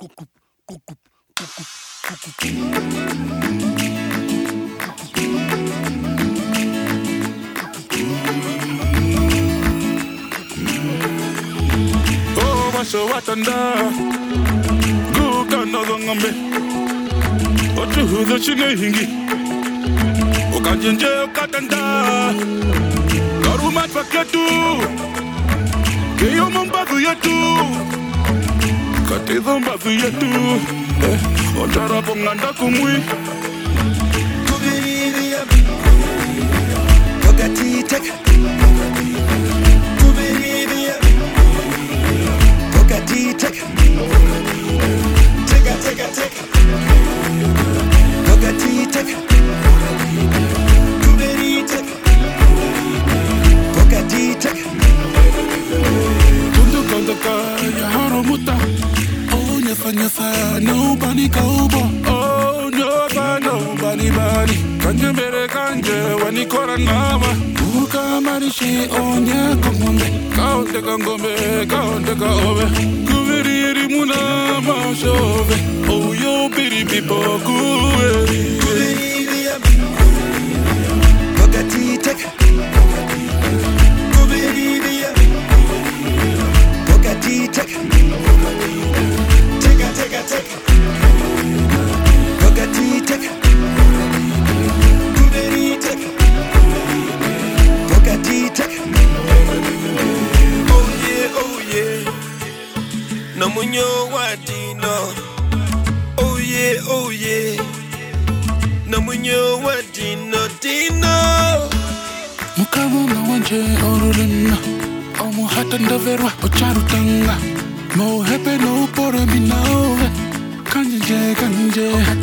Oh, masho watanda guka nozongambe ochuhuzo chinehingi ukanjenje ukatanda karumat paketu keyo mambazu yetu katezo mbazu yetu otara ponganda kumwi kubiriria pokatitek kubiriria pokatitek teka teka teka pokatitek kubiritek pokatitek kundukandaka ya harumuta oh nyafa nobody kobo oh nobody bani kanje mbere kanje wanikora nama uka marishi onya kongombe kaonte ka obe kuviriri muna mashove oh yo biri bipo kuwe kubiriria pokatitek kubiriria pokatitek teka teka teka pokatitek kubiritek pokatitek Oh yeah, no munyo wadino. Oh yeah, no munyo wadino dino. mukamu na wanje orulina omu hatanda verwa ocharutanga mo hepe no pora minaove kanje